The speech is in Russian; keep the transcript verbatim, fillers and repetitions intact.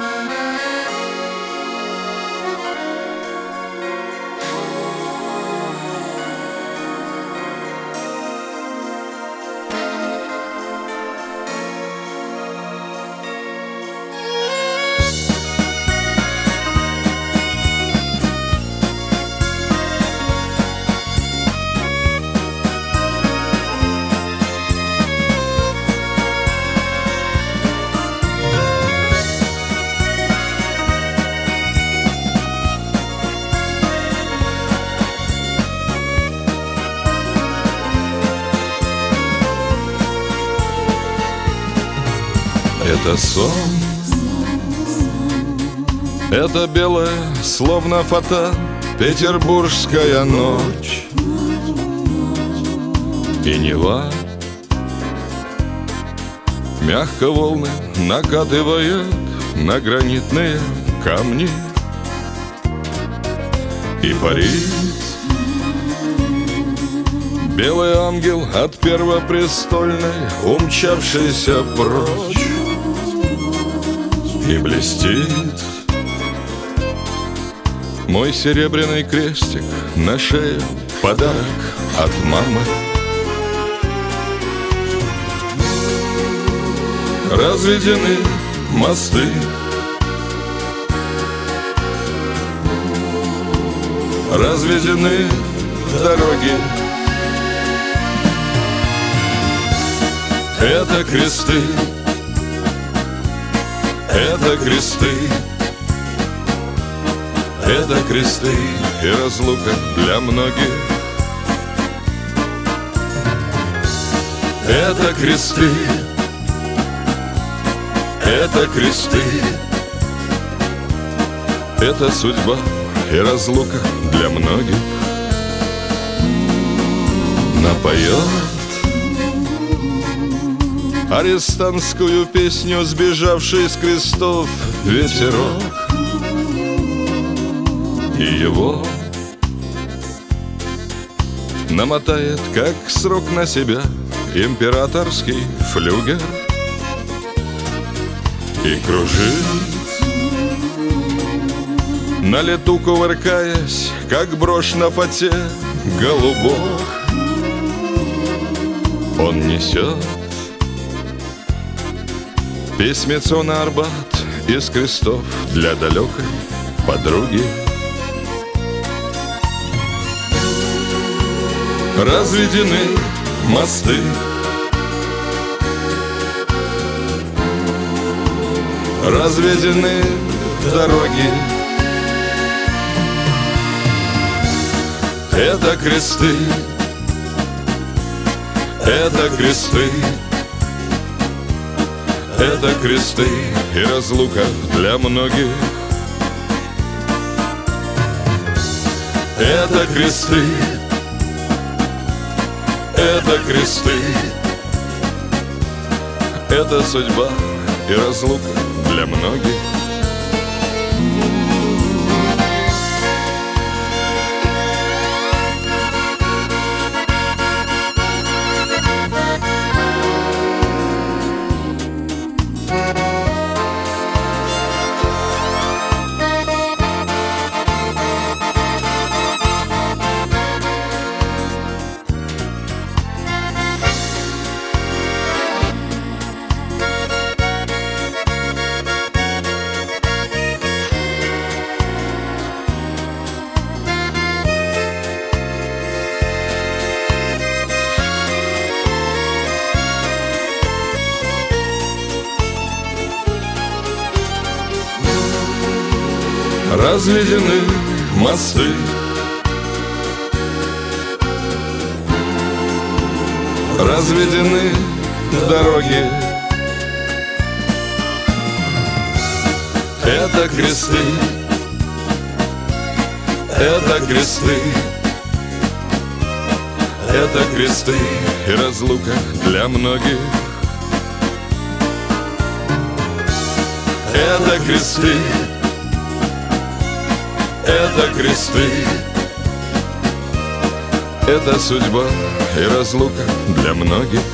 Это сон, это белая, словно фата, петербургская ночь. И Нева мягко волны накатывает на гранитные камни. И парит белый ангел от первопрестольной, умчавшийся прочь. И блестит мой серебряный крестик на шее, подарок от мамы. Разведены мосты, разведены дороги. Это кресты, это кресты, это кресты и разлука для многих. Это кресты, это кресты, это судьба и разлука для многих. Напоет арестантскую песню сбежавший с крестов ветерок, и его намотает, как срок, на себя императорский флюгер. И кружит на лету, кувыркаясь, как брошь на фате голубок. Он несет письмецо на Арбат из крестов для далекой подруги. Разведены мосты, разведены дороги. Это кресты, это кресты, это кресты и разлука для многих. Это кресты, это кресты, это судьба и разлука для многих. Разведены мосты, разведены дороги. Это кресты, это кресты, это кресты и разлука для многих. Это кресты, это кресты, это судьба и разлука для многих.